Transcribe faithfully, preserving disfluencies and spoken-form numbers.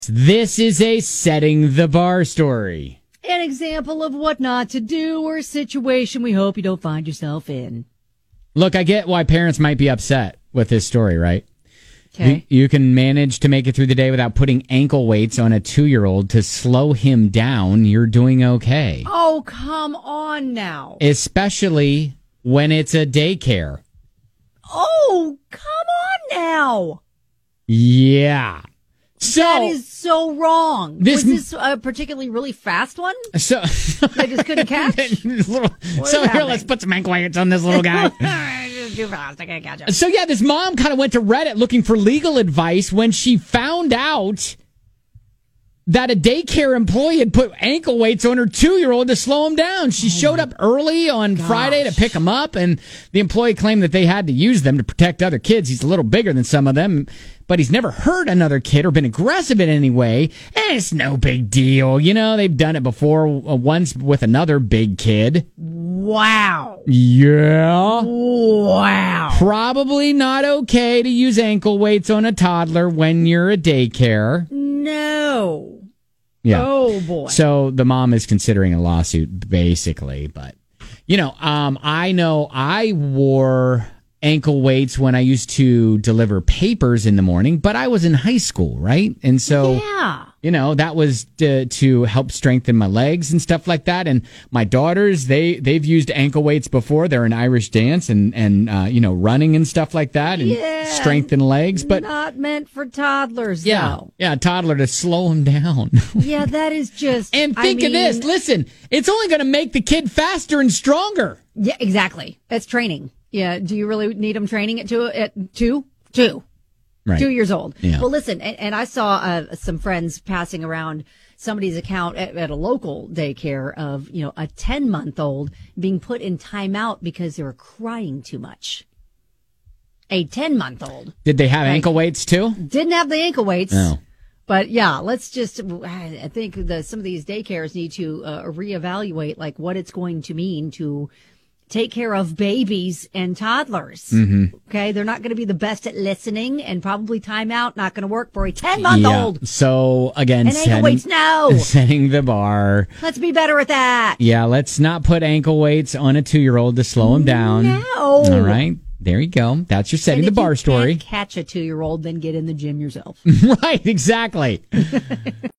This is a setting the bar story. An example of what not to do or a situation we hope you don't find yourself in. Look, I get why parents might be upset with this story, right? Okay. You, you can manage to make it through the day without putting ankle weights on a two-year-old to slow him down. You're doing okay. Oh, come on now. Especially when it's a daycare. Oh, come on now. Yeah. So that is so wrong. This, Was this a particularly really fast one? So They just couldn't catch? little, so here, let's put some ankle weights on this little guy. Too fast. I can't catch him. So yeah, this mom kind of went to Reddit looking for legal advice when she found out that a daycare employee had put ankle weights on her two-year-old to slow him down. She oh showed up early on gosh. Friday to pick him up, and the employee claimed that they had to use them to protect other kids. He's a little bigger than some of them, but he's never hurt another kid or been aggressive in any way. And it's no big deal. You know, they've done it before, uh, once with another big kid. Wow. Yeah. Wow. Probably not okay to use ankle weights on a toddler when you're at daycare. No. Yeah. Oh, boy. So the mom is considering a lawsuit, basically. But, you know, um, I know I wore ankle weights when I used to deliver papers in the morning, but I was in high school, right? And so, yeah. you know, that was to, to help strengthen my legs and stuff like that. And my daughters, they, they've used ankle weights before. They're in Irish dance and, and uh, you know, running and stuff like that and yeah, strengthen legs. But not meant for toddlers, yeah, though. Yeah, toddler to slow them down. Yeah, that is just... And think I of mean, this. Listen, it's only going to make the kid faster and stronger. Yeah, exactly. That's training. Yeah. Do you really need them training at two? At two? Two. Right. Two years old. Yeah. Well, listen, and, and I saw uh, some friends passing around somebody's account at, at a local daycare of, you know, a ten-month-old being put in timeout because they were crying too much. A ten-month-old. Did they have like, ankle weights too? Didn't have the ankle weights. No. But yeah, let's just, I think the, some of these daycares need to uh, reevaluate like what it's going to mean to take care of babies and toddlers. Mm-hmm. Okay. They're not going to be the best at listening, and probably timeout not going to work for a ten month old. Yeah. So again, and ankle weights, no. setting the bar. Let's be better at that. Yeah. Let's not put ankle weights on a two-year-old to slow him down. No. All right. There you go. That's your setting and the bar you story. Can't catch a two year old, then get in the gym yourself. Right. Exactly.